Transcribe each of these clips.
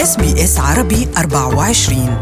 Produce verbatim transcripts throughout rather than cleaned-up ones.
إس بي إس عربي أربعة وعشرين.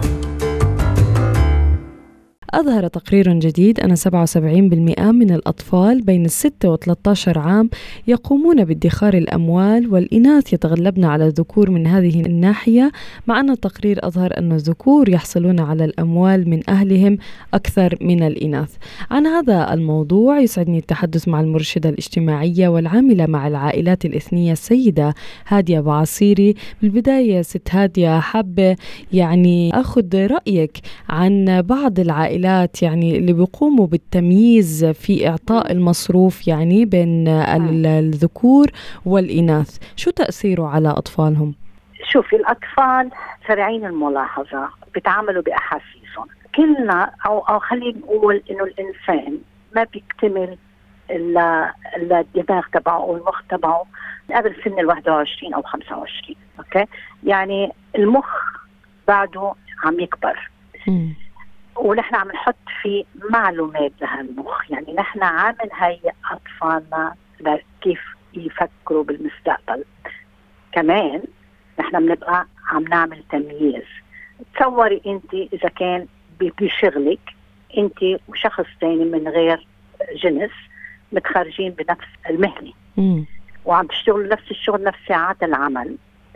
أظهر تقرير جديد أن سبعة وسبعين بالمئة من الأطفال بين الستة وثلاثة عشر عام يقومون بادخار الأموال، والإناث يتغلبن على الذكور من هذه الناحية، مع أن التقرير أظهر أن الذكور يحصلون على الأموال من أهلهم أكثر من الإناث. عن هذا الموضوع يسعدني التحدث مع المرشدة الاجتماعية والعاملة مع العائلات الإثنية السيدة هادية بعصيري. بالبداية ست هادية، حابة يعني أخذ رأيك عن بعض العائلات يعني اللي بيقوموا بالتمييز في إعطاء المصروف يعني بين الذكور والإناث، شو تأثيره على أطفالهم؟ شوفي، الأطفال سريعين الملاحظة، بيتعاملوا بأحاسيسهم. كلنا أو أو خلينا نقول إنه الإنسان ما بيكتمل إلا الدماغ تبعه أو المخ تبعه قبل سن الواحد وعشرين أو خمسة وعشرين. أوكي، يعني المخ بعده عم يكبر. م. ونحن عم نحط في معلومات لهالمخ، يعني نحن عم نهيئ أطفالنا لكيف يفكروا بالمستقبل. كمان نحن بنبقى عم نعمل تمييز. تصوري أنت إذا كان بشغلك أنت وشخص ثاني من غير جنس متخرجين بنفس المهنة م. وعم تشتغلوا نفس الشغل نفس ساعات العمل،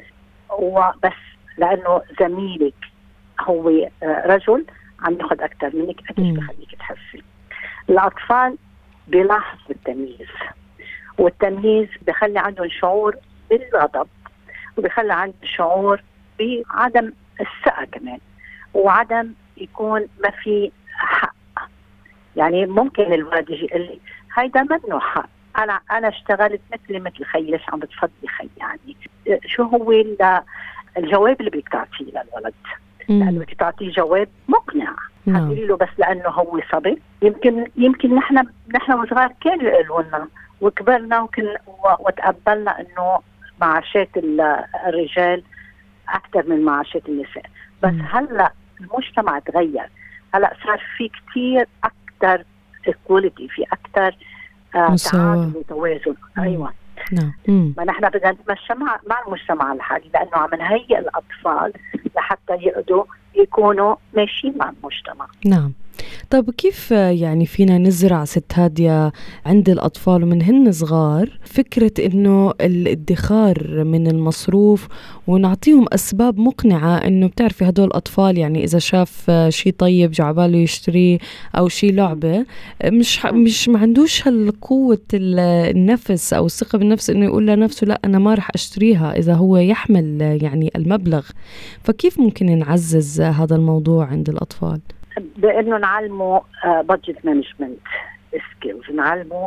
وبس لأنه زميلك هو رجل عم ياخد أكتر منك، قديش بخليك تحسي. الأطفال بيلاحظوا التمييز، والتمييز بخلي عندهم شعور بالغضب، وبخلي عندهم شعور بعدم الثقة كمان، وعدم يكون ما في حق. يعني ممكن الولد يجي يقول لي هيدا منه حق، أنا أنا اشتغلت مثلي مثل خيي، ليش عم بتفضلي خي؟ يعني شو هو الجواب اللي بدك تعطيه للولد؟ لأنه بدك تعطيه جواب مقنع. حتقولي له بس لأنه هو صبي. يمكن يمكن نحن نحن وصغار كانوا يقولوا لنا وكبرنا وكن وتقبلنا إنه معاشات الرجال أكثر من معاشات النساء. بس مم. هلا المجتمع تغير، هلا صار في كتير أكثر equality، في أكثر آه تعادل وتوازن. أيوة. نعم. ما نحن بدنا نتمشى مع مع المجتمع الحالي، لأنه عم نهيئ الأطفال لحتى يقدروا يكونوا ماشيين مع المجتمع. نعم. طب كيف يعني فينا نزرع ست هادية عند الأطفال ومن هن صغار فكرة إنه الادخار من المصروف، ونعطيهم أسباب مقنعة إنه بتعرفي هدول الأطفال يعني إذا شاف شي طيب جعباله يشتريه أو شي لعبة، مش مش ما عندوش هالقوة النفس أو الثقة بالنفس إنه يقول لنفسه لا أنا ما رح أشتريها إذا هو يحمل يعني المبلغ. فكيف ممكن نعزز هذا الموضوع عند الأطفال؟ بأنه نعلمه بادجت مانجمنت سكيلز، نعلمه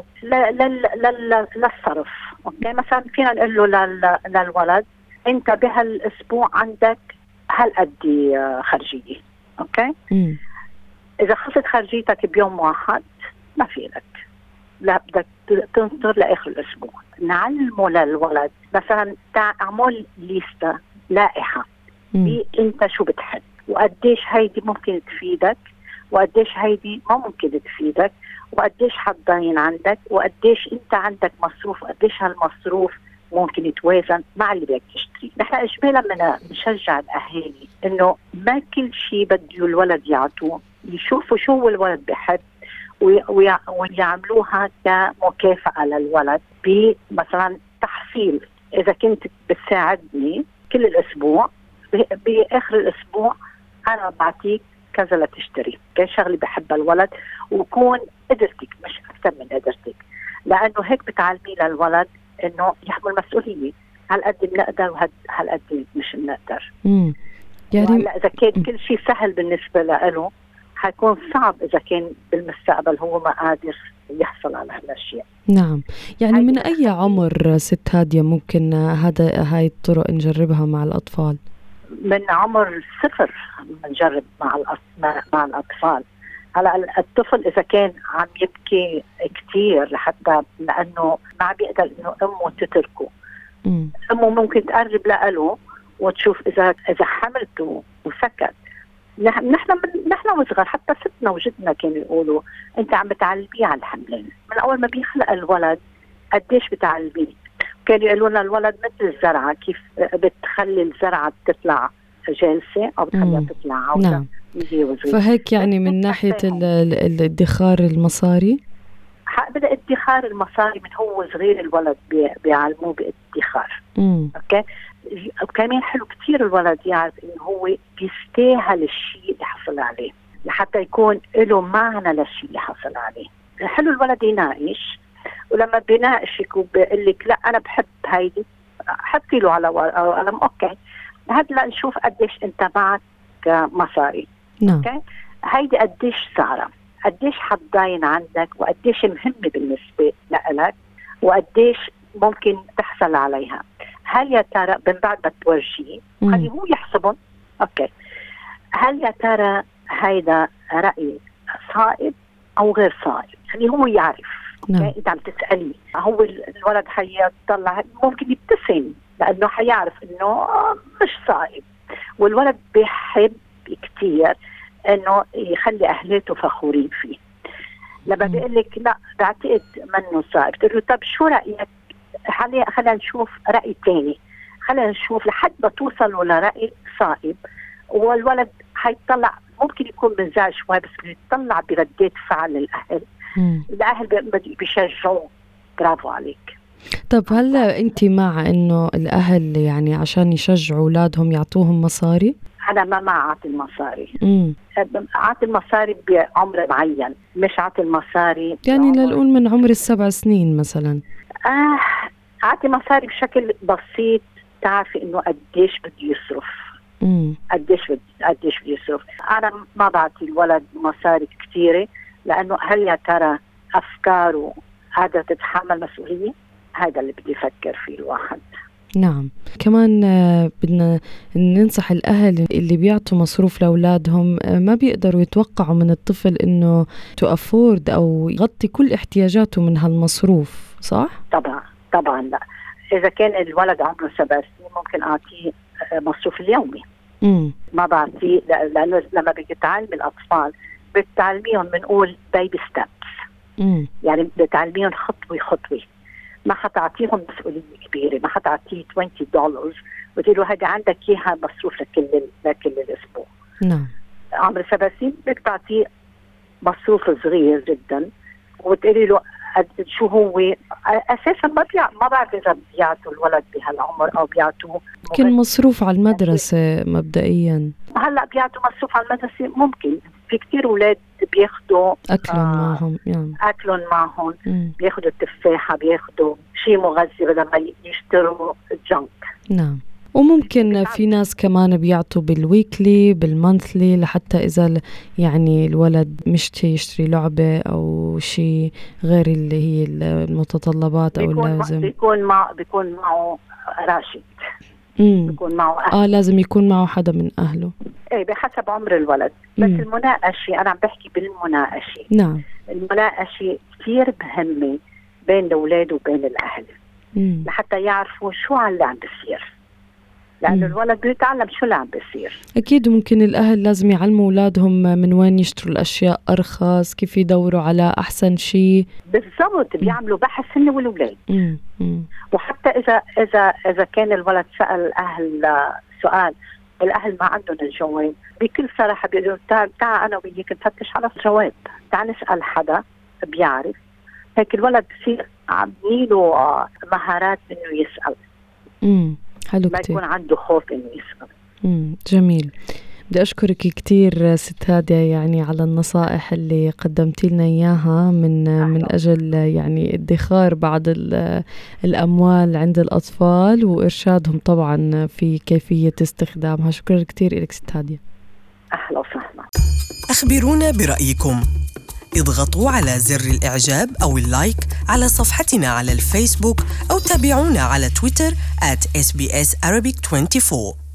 للصرف. اوكي، مثلا فينا نقول له للولد انت بهالاسبوع عندك هالقد خرجيه. اوكي، م. اذا خلصت خرجيتك بيوم واحد ما في لك، لا بدك تنطر لاخر الاسبوع. نعلمه للولد مثلا تعمل ليسته لائحه انت شو بتحب، وقديش هيدي ممكن تفيدك، وقديش هيدي ما ممكن تفيدك، وقديش حتضاين عندك، وقديش انت عندك مصروف، وقديش هالمصروف ممكن يتوازن مع اللي بدك تشتري. نحن اجمالا بدنا نشجع الاهالي انه ما كل شيء بده الولد يعطوه، يشوفوا شو هو الولد بحب ويعملوها كمكافأة للولد. بمثلا تحصيل، اذا كنت بتساعدني كل الاسبوع باخر الاسبوع انا بعطيك كذا لتشتري، كان شغله بحبها الولد وكون قدرتك مش اكثر من قدرتك، لانه هيك بتعلمي للولد انه يحمل مسؤوليه. هالقد بنقدر وهالقد مش بنقدر. امم يعني اذا كان كل شيء سهل بالنسبه له حيكون صعب اذا كان بالمستقبل هو ما قادر يحصل على هالاشياء. نعم، يعني من اي عمر ست هادية ممكن هذا هاي الطرق نجربها مع الاطفال؟ من عمر صفر بنجرب مع مع الأطفال. هلا الطفل إذا كان عم يبكي كتير لحتى لأنه ما بيقدر إنه أمه تتركه، م. أمه ممكن تقرب له وتشوف إذا إذا حملته وسكت. نحن نحن وصغار حتى ستنا وجدنا كانوا يقولوا أنت عم بتعلميه على الحملين من أول ما بيخلق الولد، قديش بتعلميه. كانوا يقولوا لنا الولد مثل الزرعة، كيف بتخلي الزرعة تطلع جالسة أو بتخليها تطلع عودة. نعم. فهيك يعني من ناحية الادخار المصاري، بدأ ادخار المصاري من هو صغير الولد بيعلموه بادخار. اوكي كمان حلو كتير الولد يعرف انه هو بيستاهل الشيء اللي حصل عليه لحتى يكون له معنى للشيء اللي حصل عليه. حلو الولد يناقش، ولما بيناقشك وبيقول لك لا انا بحب هيدي، حطي له على قلم اوكي هذا نشوف قديش انت معك مصاري. نعم. اوكي هيدي قديش صارت، قديش حتضاين عندك، وقديش مهمة بالنسبة لك، وقديش ممكن تحصل عليها. هل يا ترى من بعد ما توجهي خليه هو يحسبهم اوكي هل يا ترى هيدا رأي صائب او غير صائب، خليه هو يعرف. نعم. اوكي انت عم تسألي، هو الولد حيطلع ممكن يبتسم لانه حيعرف انه مش صائب. والولد بيحب كتير انه يخلي اهلاته فخورين فيه. لما بيقول لك لا بعتقد منه صائب، تقول له طب شو رايك، خلينا نشوف راي ثاني، خلينا نشوف لحد ما توصلوا لراي صائب. والولد حيطلع ممكن يكون منزعج شوي بس بيطلع بردات فعل الاهل. مم. الاهل بيشجعوه برافو عليك. طب هلا انت مع انه الاهل يعني عشان يشجعوا اولادهم يعطوهم مصاري؟ أنا ما مع عطي المصاري. امم عطي المصاري بعمر معين، مش عطي المصاري يعني لنقول من عمر السبع سنين مثلا. آه عطي مصاري بشكل بسيط، تعرفي إنه قديش بده يصرف. امم قديش بد قديش بده يصرف. أنا ما بعطي الولد مصاري كثيرة، لأنه هل يا ترى أفكاره قادرة تتحمل مسؤولية؟ هذا اللي بدي أفكر فيه الواحد. نعم. كمان بدنا ننصح الأهل اللي بيعطوا مصروف لأولادهم ما بيقدروا يتوقعوا من الطفل إنه تو أفورد أو يغطي كل احتياجاته من هالمصروف، صح؟ طبعا طبعا لا. إذا كان الولد عمره سبع سنين ممكن أعطيه مصروف اليومي. مم. ما بعطيه لأنه لما بتعلم الأطفال بتعلميهم بنقول بيبي ستيبس، يعني بتعلميهم خطوة خطوة. ما حتعطيهم مسؤولية كبيرة، ما حتعطيه عشرين دولار وتقول له هذا عندك إياها مصروف لكل لكل الأسبوع. نعم. عمر سبع سنين بدك تعطيه مصروف صغير جدا وتقولي له شو هو أساسا. ما بيع ما بعرف إذا بيعطوا الولد بهالعمر أو بيعطوه كان مصروف على المدرسة مبدئيا. هلا بيعطوا مصروف على المدرسة، ممكن في كتير أولاد بياخدوا أكلهم آه معهم، يعني أكلهم معهم، بياخدوا التفاحة، بياخدوا شيء مغذي بدل ما يشتروا جنك. نعم. وممكن في ناس كمان بيعطوا بالويكلي بالمانثلي لحتى إذا يعني الولد مشتي يشتري لعبة أو شيء غير اللي هي المتطلبات أو اللازم. بيكون مع بيكون معه راشد. مم. بيكون معه أهل. آه لازم يكون معه حدا من أهله. إيه بحسب عمر الولد. بس مم. المناقشة أنا عم بحكي بالمناقشة. نعم. المناقشة كتير مهمة بين الأولاد وبين الأهل. مم. لحتى يعرفوا شو اللي عم بيصير. لأنه الولد بيتعلم شو اللي عم بيصير. أكيد ممكن الأهل لازم يعلموا أولادهم من وين يشتروا الأشياء أرخص، كيف يدوروا على أحسن شيء. بالضبط، بيعملوا بحث هن والأولاد. وحتى إذا إذا إذا كان الولد سأل الأهل سؤال الأهل ما عندهم الجواب، بكل صراحة بيقولوا تعال تعال أنا وياك نفتش على الجواب، تعال نسأل حدا بيعرف. هيك الولد بصير عاملينه مهارات إنه يسأل. امم حلو ما كتير. يكون عنده خوف إنه يسأل. امم جميل. بدي أشكرك كتير ست هادية يعني على النصائح اللي قدمتي لنا إياها من أحلى. من أجل يعني ادخار بعض الأموال عند الأطفال وإرشادهم طبعا في كيفية استخدامها. شكرا كتير لك ست هادية. أهلا وسهلا. أخبرونا برأيكم، اضغطوا على زر الإعجاب أو اللايك على صفحتنا على الفيسبوك أو تابعونا على تويتر آت إس بي إس Arabic أربعة وعشرين.